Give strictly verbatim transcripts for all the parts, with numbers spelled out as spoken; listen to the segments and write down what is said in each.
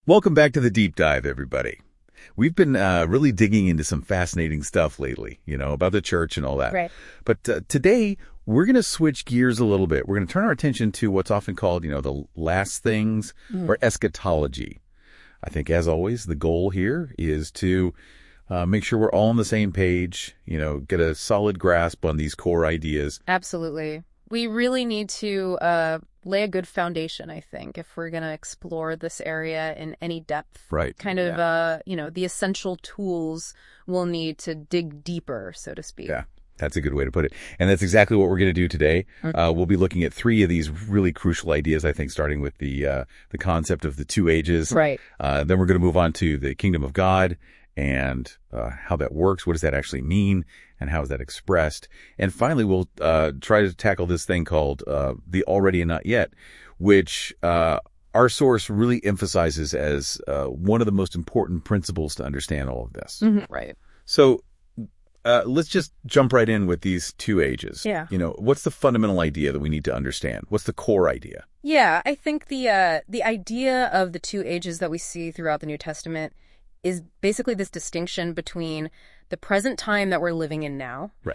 Welcome back to the Deep Dive, everybody. We've been uh, really digging into some fascinating stuff lately, you know, about the church and all that. Right. But uh, today, we're going to switch gears a little bit. We're going to turn our attention to what's often called, you know, the last things mm. or eschatology. I think, as always, the goal here is to uh, make sure we're all on the same page, you know, get a solid grasp on these core ideas. Absolutely. We really need to uh, lay a good foundation, I think, if we're going to explore this area in any depth. Right. Kind of, yeah. uh, you know, the essential tools we'll need to dig deeper, so to speak. Yeah, that's a good way to put it. And that's exactly what we're going to do today. Mm-hmm. Uh, we'll be looking at three of these really crucial ideas, I think, starting with the uh, the concept of the two ages. Right. Uh, then we're going to move on to the kingdom of God and uh, how that works. What does that actually mean? And how is that expressed? And finally, we'll uh, try to tackle this thing called uh, the already and not yet, which uh, our source really emphasizes as uh, one of the most important principles to understand all of this. Mm-hmm. Right. So uh, let's just jump right in with these two ages. Yeah. You know, what's the fundamental idea that we need to understand? What's the core idea? Yeah, I think the uh, the idea of the two ages that we see throughout the New Testament is basically this distinction between the present time that we're living in now, right,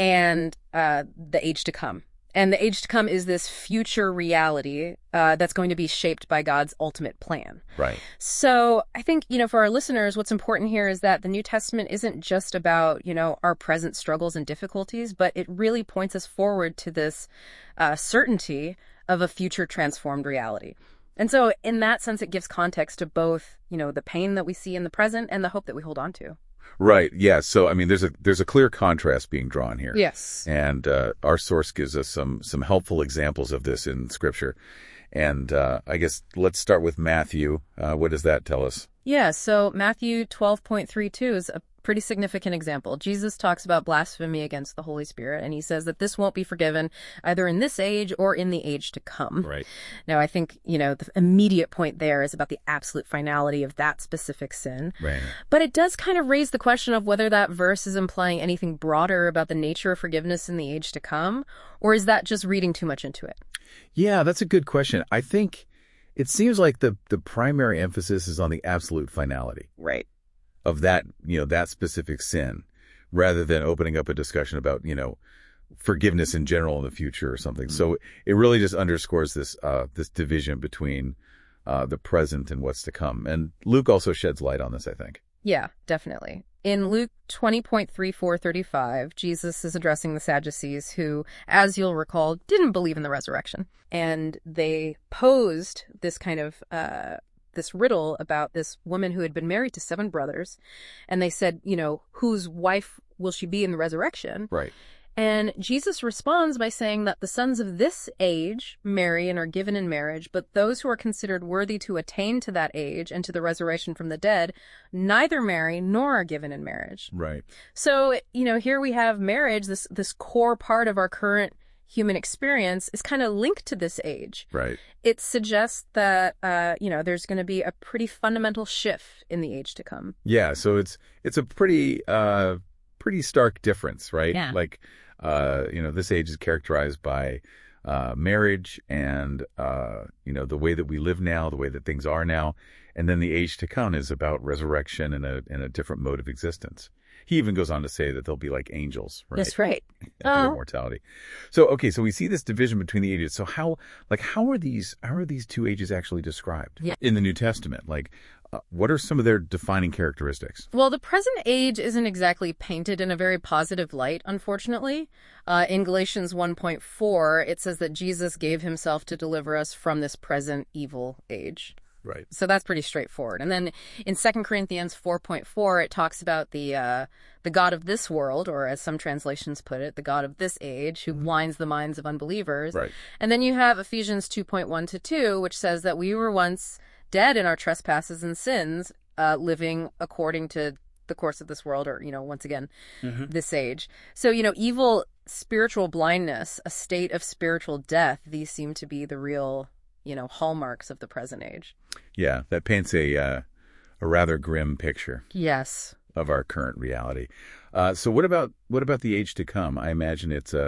and uh, the age to come. And the age to come is this future reality uh, that's going to be shaped by God's ultimate plan. Right. So I think, you know, for our listeners, what's important here is that the New Testament isn't just about, you know, our present struggles and difficulties, but it really points us forward to this uh, certainty of a future transformed reality. And so in that sense, it gives context to both, you know, the pain that we see in the present and the hope that we hold on to. Right. Yeah. So, I mean, there's a there's a clear contrast being drawn here. Yes. And uh, our source gives us some some helpful examples of this in Scripture. And uh, I guess let's start with Matthew. Uh, what does that tell us? Yeah. So Matthew twelve point three two is a pretty significant example. Jesus talks about blasphemy against the Holy Spirit, and he says that this won't be forgiven either in this age or in the age to come. Right. Now, I think, you know, the immediate point there is about the absolute finality of that specific sin. Right. But it does kind of raise the question of whether that verse is implying anything broader about the nature of forgiveness in the age to come, or is that just reading too much into it? Yeah, that's a good question. I think it seems like the, the primary emphasis is on the absolute finality. Right. Of that, you know, that specific sin, rather than opening up a discussion about, you know, forgiveness in general in the future or something. Mm-hmm. So it really just underscores this uh, this division between uh, the present and what's to come. And Luke also sheds light on this, I think. Yeah, definitely. In Luke twenty point three four thirty-five, Jesus is addressing the Sadducees who, as you'll recall, didn't believe in the resurrection. And they posed this kind of uh this riddle about this woman who had been married to seven brothers. And they said, you know, whose wife will she be in the resurrection? Right. And Jesus responds by saying that the sons of this age marry and are given in marriage, but those who are considered worthy to attain to that age and to the resurrection from the dead neither marry nor are given in marriage. Right. So, you know, here we have marriage, this this core part of our current human experience is kind of linked to this age. Right. It suggests that, uh, you know, there's going to be a pretty fundamental shift in the age to come. Yeah. So it's it's a pretty uh, pretty stark difference, right? Yeah. Like, uh, you know, this age is characterized by uh, marriage and, uh, you know, the way that we live now, the way that things are now. And then the age to come is about resurrection and a, and a different mode of existence. He even goes on to say that they'll be like angels, right? That's right. After Oh. immortality. So, okay, so we see this division between the ages. So how, like, how are these, how are these two ages actually described Yeah. in the New Testament? Like, uh, what are some of their defining characteristics? Well, the present age isn't exactly painted in a very positive light, unfortunately. Uh, in Galatians one point four, it says that Jesus gave himself to deliver us from this present evil age. Right. So that's pretty straightforward. And then in Second Corinthians four point four, it talks about the uh, the God of this world, or as some translations put it, the God of this age, who blinds the minds of unbelievers. Right. And then you have Ephesians two point one to two, which says that we were once dead in our trespasses and sins, uh, living according to the course of this world, or, you know, once again, mm-hmm. this age. So, you know, evil, spiritual blindness, a state of spiritual death, these seem to be the real, you know, hallmarks of the present age. Yeah, that paints a uh, a rather grim picture. Yes. Of our current reality. Uh, so what about what about the age to come? I imagine it's a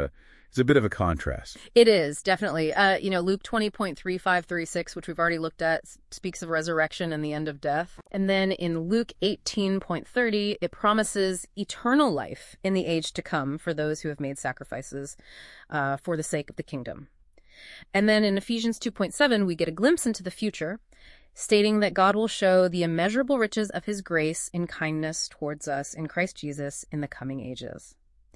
is a bit of a contrast. It is, definitely. Uh, you know, Luke twenty point three five through thirty-six, which we've already looked at, speaks of resurrection and the end of death. And then in Luke eighteen point thirty, it promises eternal life in the age to come for those who have made sacrifices uh, for the sake of the kingdom. And then in Ephesians two point seven, we get a glimpse into the future, stating that God will show the immeasurable riches of his grace in kindness towards us in Christ Jesus in the coming ages.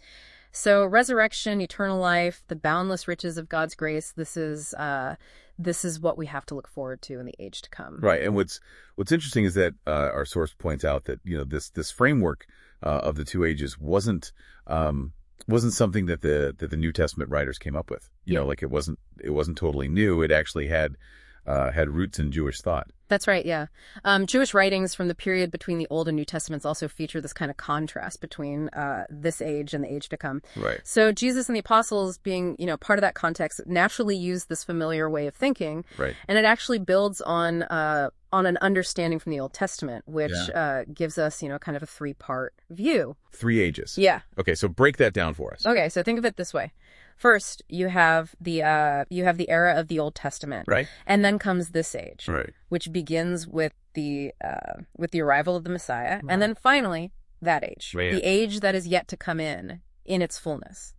So resurrection, eternal life, the boundless riches of God's grace, this is uh, this is what we have to look forward to in the age to come. Right. And what's what's interesting is that uh, our source points out that, you know, this this framework uh, of the two ages wasn't um, wasn't something that the that the New Testament writers came up with. You Yeah. know, like it wasn't it wasn't totally new. It actually had uh, had roots in Jewish thought. That's right, yeah. Um, Jewish writings from the period between the Old and New Testaments also feature this kind of contrast between uh, this age and the age to come. Right. So Jesus and the apostles, being, you know, part of that context, naturally use this familiar way of thinking. Right. And it actually builds on uh, on an understanding from the Old Testament, which Yeah. uh, gives us, you know, kind of a three-part view. Three ages. Yeah. Okay, so break that down for us. Okay, so think of it this way. First, you have the uh, you have the era of the Old Testament, Right. and then comes this age, Right. which begins with the uh, with the arrival of the Messiah, and then finally that age, Right. the age that is yet to come in in its fullness.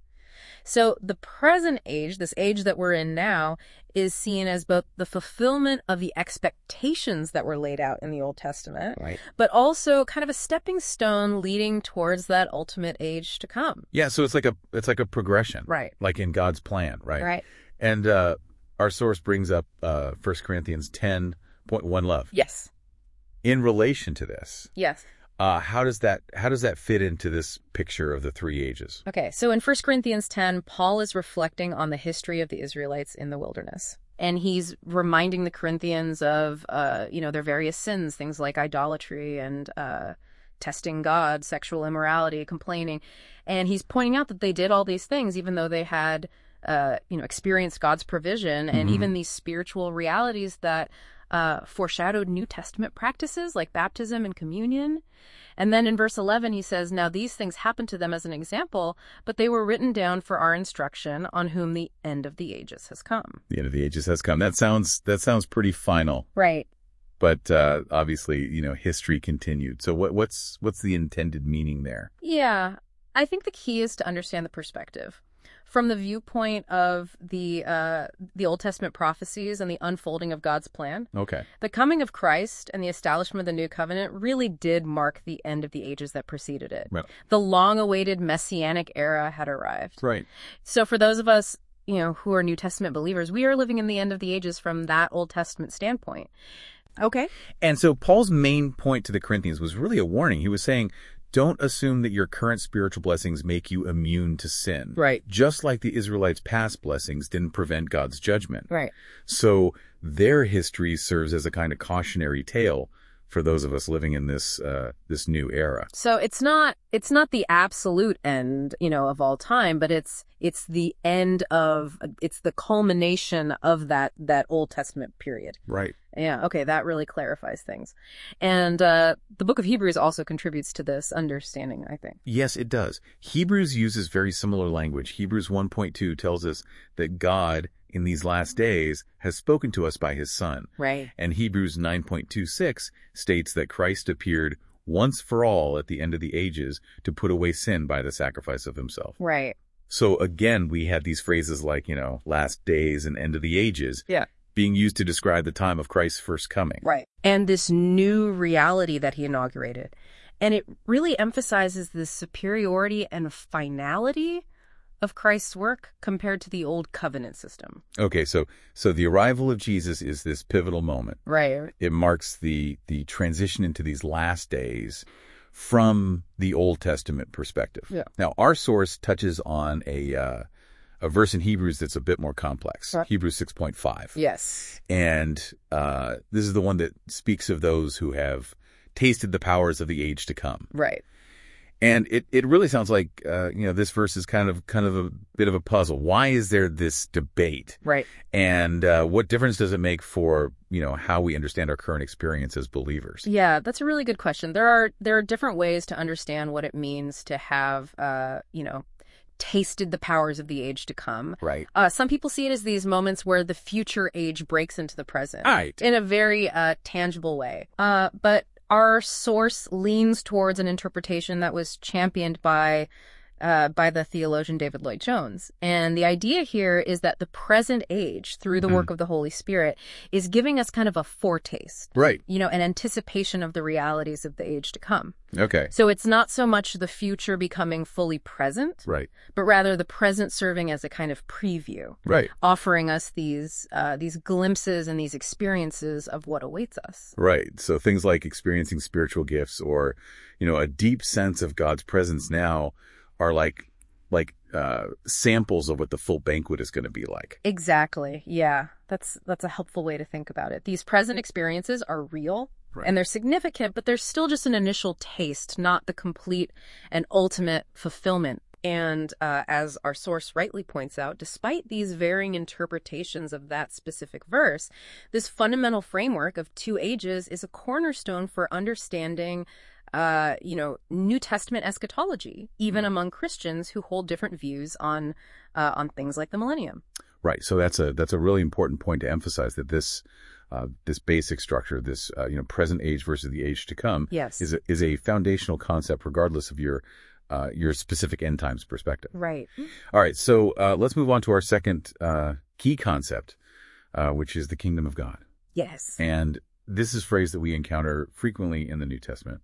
So the present age, this age that we're in now, is seen as both the fulfillment of the expectations that were laid out in the Old Testament, Right. but also kind of a stepping stone leading towards that ultimate age to come. Yeah, so it's like a it's like a progression. Right. Like in God's plan, right? Right. And uh, our source brings up uh, First Corinthians ten point one love. Yes. In relation to this, Yes. uh, how does that how does that fit into this picture of the three ages? Okay, so in First Corinthians ten, Paul is reflecting on the history of the Israelites in the wilderness. And he's reminding the Corinthians of, uh, you know, their various sins, things like idolatry and uh, testing God, sexual immorality, complaining. And he's pointing out that they did all these things, even though they had, uh, you know, experienced God's provision and Mhm. even these spiritual realities that uh, foreshadowed New Testament practices like baptism and communion. And then in verse eleven, he says, now these things happened to them as an example, but they were written down for our instruction, on whom the end of the ages has come. The end of the ages has come. That sounds that sounds pretty final, Right. but uh, obviously, you know, history continued. So what what's what's the intended meaning there? Yeah. I think the key is to understand the perspective. From the viewpoint of the uh, the Old Testament prophecies and the unfolding of God's plan, Okay. the coming of Christ and the establishment of the New Covenant really did mark the end of the ages that preceded it. Right. The long-awaited Messianic era had arrived. Right. So for those of us, you know, who are New Testament believers, we are living in the end of the ages from that Old Testament standpoint. Okay. And so Paul's main point to the Corinthians was really a warning. He was saying, don't assume that your current spiritual blessings make you immune to sin. Right. Just like the Israelites' past blessings didn't prevent God's judgment. Right. So their history serves as a kind of cautionary tale for those of us living in this uh, this new era. So it's not it's not the absolute end, you know, of all time, but it's it's the end of it's the culmination of that that Old Testament period. Right. Yeah, okay, that really clarifies things. And uh, the book of Hebrews also contributes to this understanding, I think. Yes, it does. Hebrews uses very similar language. Hebrews one point two tells us that God, in these last days, has spoken to us by his Son. Right. And Hebrews nine point two six states that Christ appeared once for all at the end of the ages to put away sin by the sacrifice of himself. Right. So again, we had these phrases like, you know, last days and end of the ages. Yeah. Being used to describe the time of Christ's first coming. Right. And this new reality that he inaugurated. And it really emphasizes the superiority and finality of Christ's work compared to the old covenant system. Okay, so so the arrival of Jesus is this pivotal moment. Right. It marks the the transition into these last days from the Old Testament perspective. Yeah. Now, our source touches on a uh, a verse in Hebrews that's a bit more complex, Right. Hebrews six point five. Yes. And uh, this is the one that speaks of those who have tasted the powers of the age to come. Right. And it, it really sounds like, uh, you know, this verse is kind of kind of a bit of a puzzle. Why is there this debate? Right. And uh, what difference does it make for, you know, how we understand our current experience as believers? Yeah, that's a really good question. There are there are different ways to understand what it means to have, uh, you know, tasted the powers of the age to come. Right. Uh, some people see it as these moments where the future age breaks into the present. Right. In a very uh, tangible way. Uh, but our source leans towards an interpretation that was championed by uh, by the theologian David Lloyd Jones. And the idea here is that the present age, through the work mm. of the Holy Spirit, is giving us kind of a foretaste. Right. You know, an anticipation of the realities of the age to come. Okay. So it's not so much the future becoming fully present, right, but rather the present serving as a kind of preview, right, offering us these uh, these glimpses and these experiences of what awaits us. Right. So things like experiencing spiritual gifts or, you know, a deep sense of God's presence now are like like uh, samples of what the full banquet is going to be like. Exactly. Yeah, that's that's a helpful way to think about it. These present experiences are real. Right. And they're significant, but they're still just an initial taste, not the complete and ultimate fulfillment. And uh, as our source rightly points out, despite these varying interpretations of that specific verse, this fundamental framework of two ages is a cornerstone for understanding Uh, you know, New Testament eschatology, even among Christians who hold different views on uh, on things like the millennium. Right. So that's a that's a really important point to emphasize, that this uh, this basic structure, this uh, you know present age versus the age to come, yes, is a, is a foundational concept, regardless of your uh, your specific end times perspective. Right. All right. So uh, let's move on to our second uh, key concept, uh, which is the kingdom of God. Yes. And this is a phrase that we encounter frequently in the New Testament.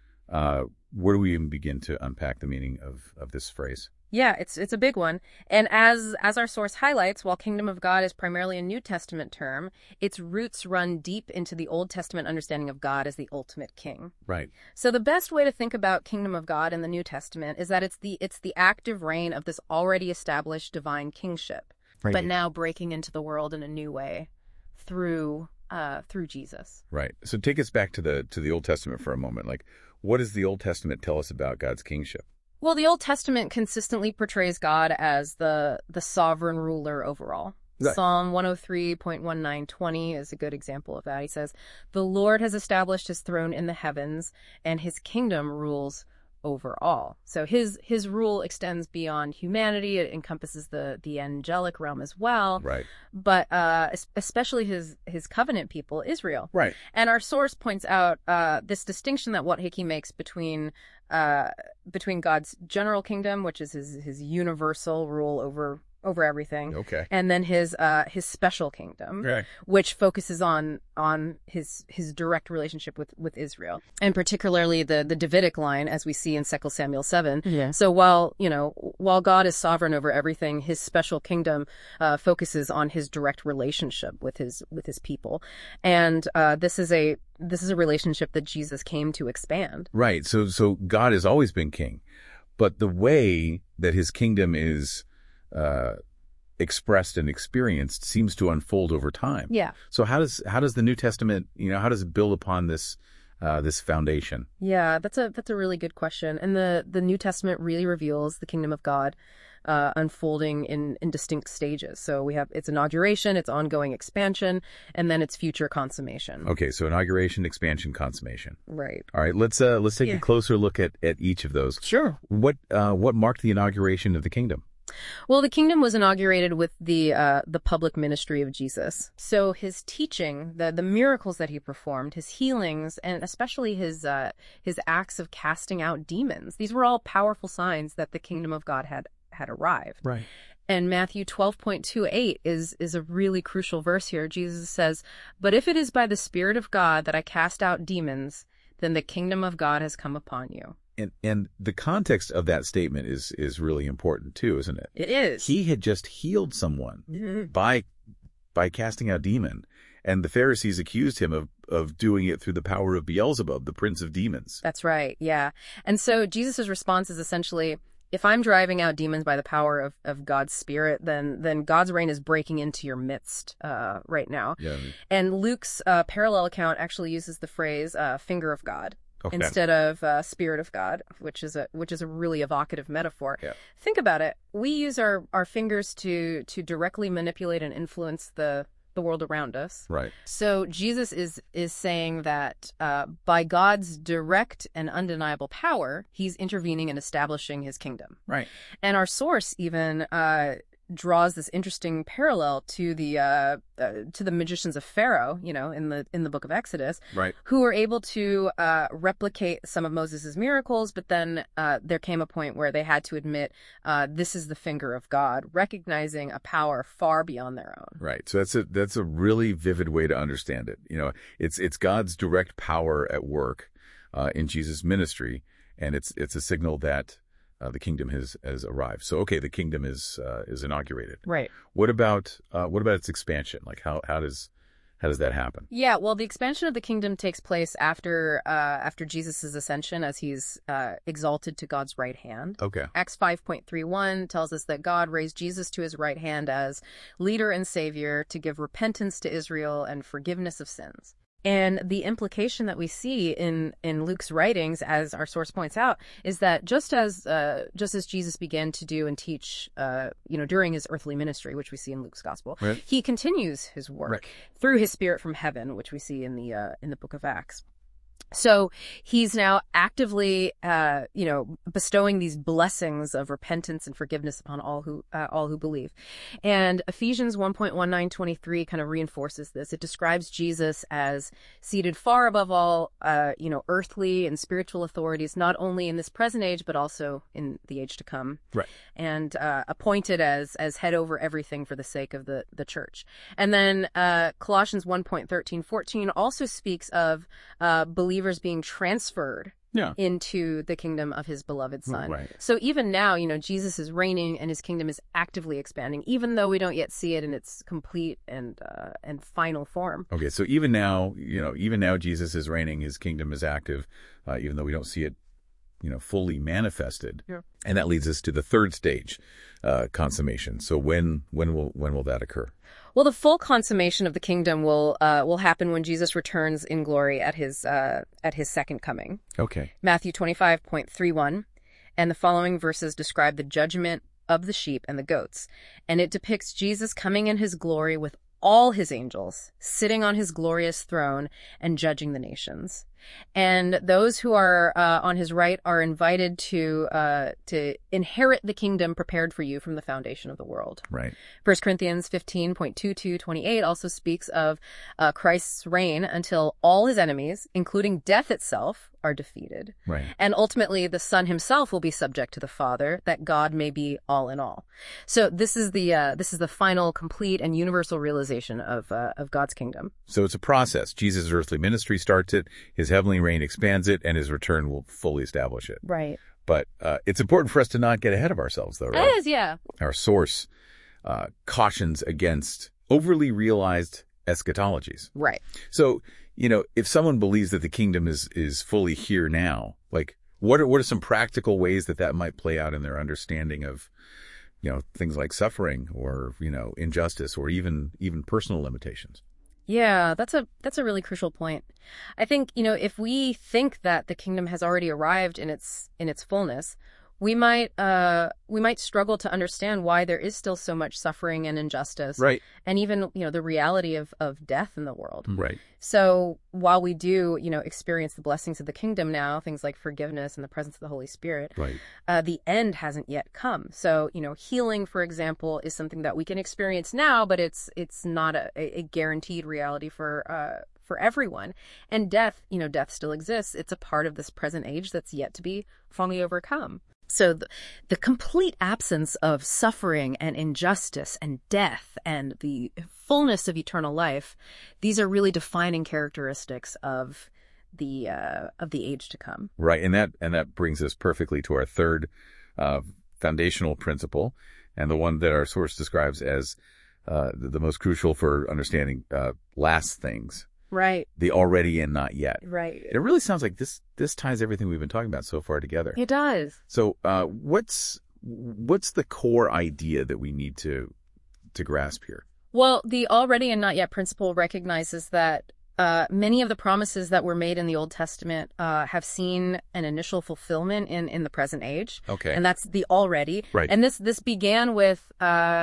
Uh, where do we even begin to unpack the meaning of, of this phrase? Yeah, it's it's a big one. And as as our source highlights, while kingdom of God is primarily a New Testament term, its roots run deep into the Old Testament understanding of God as the ultimate king. Right. So the best way to think about kingdom of God in the New Testament is that it's the it's the active reign of this already established divine kingship, right, but now breaking into the world in a new way through uh, through Jesus. Right. So take us back to the to the Old Testament for a moment. Like, what does the Old Testament tell us about God's kingship? Well, the Old Testament consistently portrays God as the the sovereign ruler overall. Right. Psalm one oh three point one nine twenty is a good example of that. He says, "The Lord has established his throne in the heavens, and his kingdom rules over all." So his his rule extends beyond humanity. It encompasses the the angelic realm as well. Right. But uh, especially his his covenant people, Israel. Right. And our source points out uh, this distinction that Watt Hickey makes between uh, between God's general kingdom, which is his his universal rule over over everything. Okay. And then his uh his special kingdom, right, which focuses on on his his direct relationship with with Israel, and particularly the the Davidic line, as we see in Second Samuel seven. Yeah. So while, you know, while God is sovereign over everything, his special kingdom uh focuses on his direct relationship with his with his people. And uh this is a this is a relationship that Jesus came to expand. Right. So so God has always been king, but the way that his kingdom is uh, expressed and experienced seems to unfold over time. Yeah. So how does how does the New Testament, you know, how does it build upon this uh, this foundation? Yeah, that's a that's a really good question. And the the New Testament really reveals the kingdom of God uh, unfolding in in distinct stages. So we have its inauguration, its ongoing expansion, and then its future consummation. Okay, so inauguration, expansion, consummation. Right. All right, let's uh, let's take yeah. a closer look at at each of those. Sure. What uh, what marked the inauguration of the kingdom? Well, the kingdom was inaugurated with the uh, the public ministry of Jesus. So his teaching, the the miracles that he performed, his healings, and especially his uh, his acts of casting out demons, these were all powerful signs that the kingdom of God had had arrived. Right. And Matthew twelve point two eight is is a really crucial verse here. Jesus says, "But if it is by the Spirit of God that I cast out demons, then the kingdom of God has come upon you." And and the context of that statement is is really important too, isn't it? It is. He had just healed someone Mm-hmm. by by casting out demon, and the Pharisees accused him of of doing it through the power of Beelzebub, the prince of demons. That's right. Yeah. And so Jesus' response is essentially, if I'm driving out demons by the power of, of God's Spirit, then then God's reign is breaking into your midst uh, right now. Yeah. And Luke's uh, parallel account actually uses the phrase uh, "finger of God." Okay. Instead of uh, Spirit of God, which is a which is a really evocative metaphor. Yeah. Think about it. We use our, our fingers to to directly manipulate and influence the the world around us. Right. So Jesus is is saying that uh, by God's direct and undeniable power, he's intervening and establishing his kingdom. Right. And our source even uh, draws this interesting parallel to the uh, uh, to the magicians of Pharaoh, you know, in the in the book of Exodus, Right. who were able to uh, replicate some of Moses' miracles, but then uh, there came a point where they had to admit uh, this is the finger of God, recognizing a power far beyond their own. Right. So that's a that's a really vivid way to understand it. You know, it's it's God's direct power at work uh, in Jesus' ministry, and it's it's a signal that Uh, the kingdom has has arrived. So okay, the kingdom is uh, is inaugurated. Right. What about uh, what about its expansion? Like how how does how does that happen? Yeah, well, the expansion of the kingdom takes place after uh, after Jesus' ascension, as he's uh, exalted to God's right hand. Okay. Acts five point three one tells us that God raised Jesus to his right hand as leader and savior to give repentance to Israel and forgiveness of sins. And the implication that we see in, in Luke's writings, as our source points out, is that just as uh, just as Jesus began to do and teach, uh, you know, during his earthly ministry, which we see in Luke's gospel, Right. he continues his work Right. through his Spirit from heaven, which we see in the uh, in the book of Acts. So he's now actively, uh, you know, bestowing these blessings of repentance and forgiveness upon all who uh, all who believe. And Ephesians one point one nine twenty-three kind of reinforces this. It describes Jesus as seated far above all, uh, you know, earthly and spiritual authorities, not only in this present age, but also in the age to come. Right. And uh, appointed as as head over everything for the sake of the, the church. And then uh, Colossians one point thirteen fourteen also speaks of uh, believers being transferred Yeah. into the kingdom of his beloved son. Right. So even now, you know, Jesus is reigning and his kingdom is actively expanding, even though we don't yet see it in its complete and uh, and final form. Okay. So even now, you know, even now Jesus is reigning. His kingdom is active, uh, even though we don't see it, you know, fully manifested. Yeah. And that leads us to the third stage, uh, consummation. So when when will when will that occur? Well, the full consummation of the kingdom will uh, will happen when Jesus returns in glory at his uh, at his second coming. Okay. Matthew twenty-five point three one, and the following verses describe the judgment of the sheep and the goats, and it depicts Jesus coming in his glory with all his angels, sitting on his glorious throne and judging the nations. And those who are uh, on his right are invited to uh, to inherit the kingdom prepared for you from the foundation of the world. Right. First Corinthians fifteen point two two twenty-eight also speaks of uh, Christ's reign until all his enemies, including death itself, are defeated. Right. And ultimately, the Son himself will be subject to the Father, that God may be all in all. So this is the uh, this is the final, complete, and universal realization of uh, of God's kingdom. So it's a process. Jesus' earthly ministry starts it, his heavenly reign expands it, and his return will fully establish it. Right. But uh, it's important for us to not get ahead of ourselves, though, right? It is, yeah. Our source uh, cautions against overly realized eschatologies. Right. So, you know, if someone believes that the kingdom is is fully here now, like what are what are some practical ways that that might play out in their understanding of, you know, things like suffering or, you know, injustice or even even personal limitations? Yeah, that's a that's a really crucial point. I think, you know, if we think that the kingdom has already arrived in its in its fullness, we might uh we might struggle to understand why there is still so much suffering and injustice. Right. And even, you know, the reality of, of death in the world. Right. So while we do, you know, experience the blessings of the kingdom now, things like forgiveness and the presence of the Holy Spirit, Right. uh, the end hasn't yet come. So, you know, healing, for example, is something that we can experience now, but it's it's not a, a guaranteed reality for uh, for everyone. And death, you know, death still exists. It's a part of this present age that's yet to be fully overcome. So the, the complete absence of suffering and injustice and death and the fullness of eternal life, these are really defining characteristics of the uh, of the age to come. Right. And that and that brings us perfectly to our third uh, foundational principle, and the one that our source describes as uh, the, the most crucial for understanding uh, last things. Right. The already and not yet. Right. It really sounds like this this ties everything we've been talking about so far together. It does. So uh, what's what's the core idea that we need to to grasp here? Well, the already and not yet principle recognizes that uh, many of the promises that were made in the Old Testament uh, have seen an initial fulfillment in, in the present age. Okay. And that's the already. Right. And this this began with uh,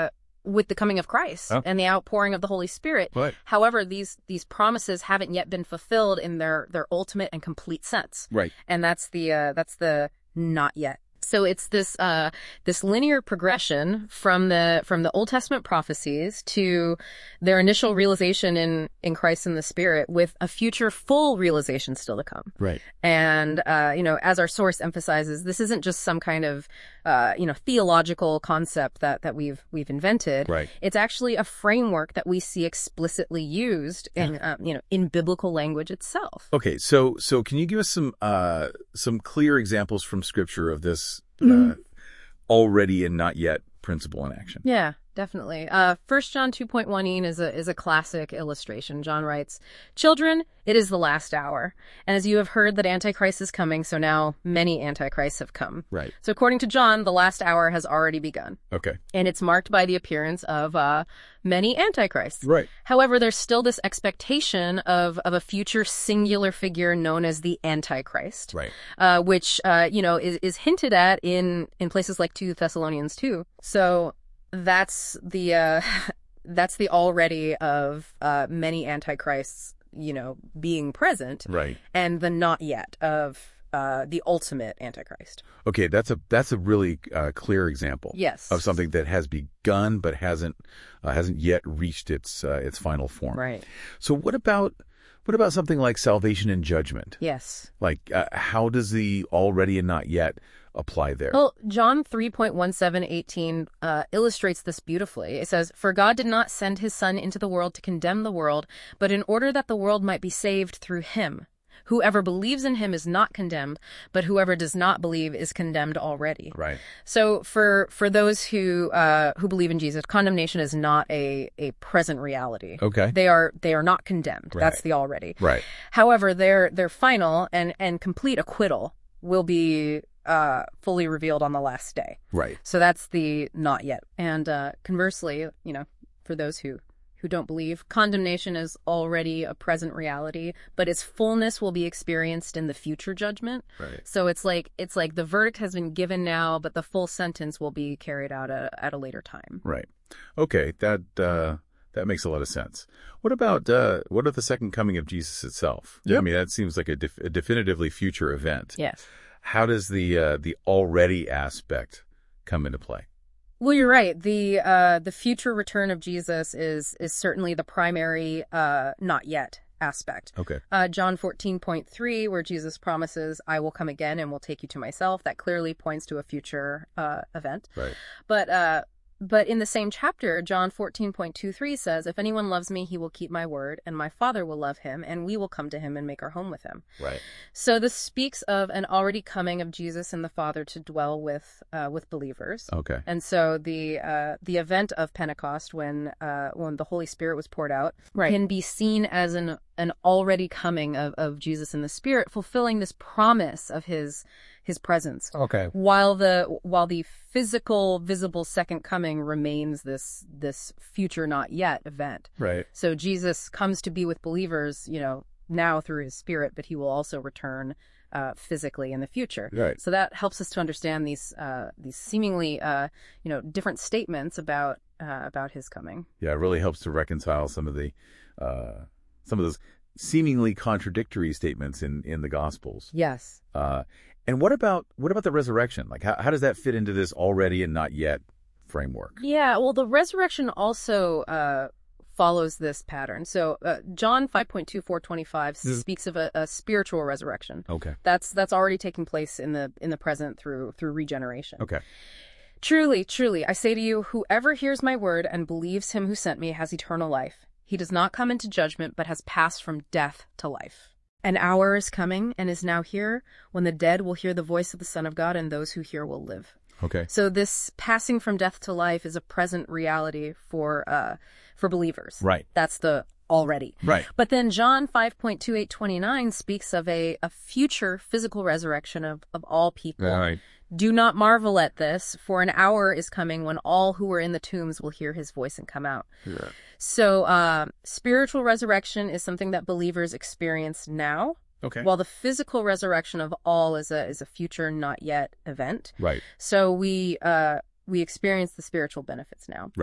with the coming of Christ Oh. and the outpouring of the Holy Spirit. Right. However, these these promises haven't yet been fulfilled in their their ultimate and complete sense. Right. And that's the uh, that's the not yet. So it's this uh, this linear progression from the from the Old Testament prophecies to their initial realization in in Christ and the Spirit, with a future full realization still to come. Right. And uh, you know, as our source emphasizes, this isn't just some kind of uh, you know theological concept that that we've we've invented. Right. It's actually a framework that we see explicitly used in um, you know in biblical language itself. Okay, so so can you give us some uh, some clear examples from Scripture of this Mm-hmm. uh, already and not yet principle in action? Yeah, definitely. Uh, First John two point one is a is a classic illustration. John writes, "Children, it is the last hour, and as you have heard that Antichrist is coming, so now many Antichrists have come." Right. So according to John, the last hour has already begun, Okay. and it's marked by the appearance of uh, many Antichrists. Right. However, there's still this expectation of of a future singular figure known as the Antichrist, Right. uh, which uh, you know is, is hinted at in in places like two Thessalonians two. So that's the uh, that's the already of uh, many Antichrists, you know, being present, Right. and the not yet of uh, the ultimate Antichrist. Okay, that's a that's a really uh, clear example. Yes. Of something that has begun but hasn't uh, hasn't yet reached its uh, its final form. Right. So what about what about something like salvation and judgment? Yes. Like uh, how does the already and not yet apply there? Well, John three point one seven eighteen uh, illustrates this beautifully. It says, "For God did not send his Son into the world to condemn the world, but in order that the world might be saved through him. Whoever believes in him is not condemned, but whoever does not believe is condemned already." Right. So for for those who uh, who believe in Jesus, condemnation is not a, a present reality. Okay. They are they are not condemned. Right. That's the already. Right. However, their their final and, and complete acquittal will be uh, fully revealed on the last day. Right. So that's the not yet. And uh, conversely, you know, for those who, who don't believe, condemnation is already a present reality, but its fullness will be experienced in the future judgment. Right. So it's like it's like the verdict has been given now, but the full sentence will be carried out at, at a later time. Right. Okay. That uh, that makes a lot of sense. What about uh, what of the second coming of Jesus itself? Yep. I mean, that seems like a, def- a definitively future event. Yes. How does the uh, the already aspect come into play? Well, you're right. The uh, the future return of Jesus is is certainly the primary uh, not yet aspect. Okay. Uh, John fourteen point three, where Jesus promises, "I will come again and will take you to myself," that clearly points to a future uh, event. Right. But uh, but in the same chapter, John fourteen point two three says, "If anyone loves me, he will keep my word, and my Father will love him, and we will come to him and make our home with him." Right. So this speaks of an already coming of Jesus and the Father to dwell with uh, with believers. Okay. And so the uh, the event of Pentecost, when uh, when the Holy Spirit was poured out, Right. can be seen as an an already coming of, of Jesus and the Spirit, fulfilling this promise of his his presence. Okay. While the while the physical, visible second coming remains this this future not yet event. Right. So Jesus comes to be with believers, you know, now through his Spirit, but he will also return uh, physically in the future. Right. So that helps us to understand these uh, these seemingly uh, you know different statements about uh, about his coming. Yeah, it really helps to reconcile some of the uh, some of those seemingly contradictory statements in, in the Gospels. Yes. Uh, and what about what about the resurrection? Like, how, how does that fit into this already and not yet framework? Yeah. Well, the resurrection also uh, follows this pattern. So uh, John five point two four twenty five Mm. speaks of a, a spiritual resurrection. Okay. That's that's already taking place in the in the present through through regeneration. Okay. Truly, truly, I say to you, whoever hears my word and believes him who sent me has eternal life. He does not come into judgment, but has passed from death to life. An hour is coming and is now here when the dead will hear the voice of the Son of God, and those who hear will live. Okay. So this passing from death to life is a present reality for uh, for believers. Right. That's the already. Right. But then John five point two eight twenty-nine speaks of a, a future physical resurrection of, of all people. Right. Do not marvel at this, for an hour is coming when all who are in the tombs will hear his voice and come out. Yeah. So uh, spiritual resurrection is something that believers experience now, Okay. while the physical resurrection of all is a is a future, not yet event. Right. So we uh, we experience the spiritual benefits now. Right.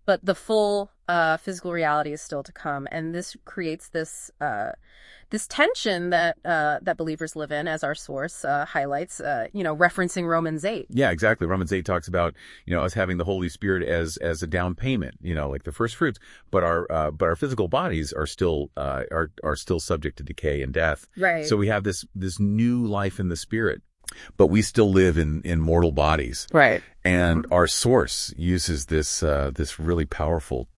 but the full uh, physical reality is still to come. And this creates this uh, this tension that uh, that believers live in, as our source uh, highlights, uh, you know, referencing Romans eight. Yeah, exactly. Romans eight talks about, you know, us having the Holy Spirit as as a down payment, you know, like the first fruits, but our uh, but our physical bodies are still uh, are are still subject to decay and death. Right. So we have this this new life in the Spirit, but we still live in in mortal bodies. Right. And our source uses this uh, this really powerful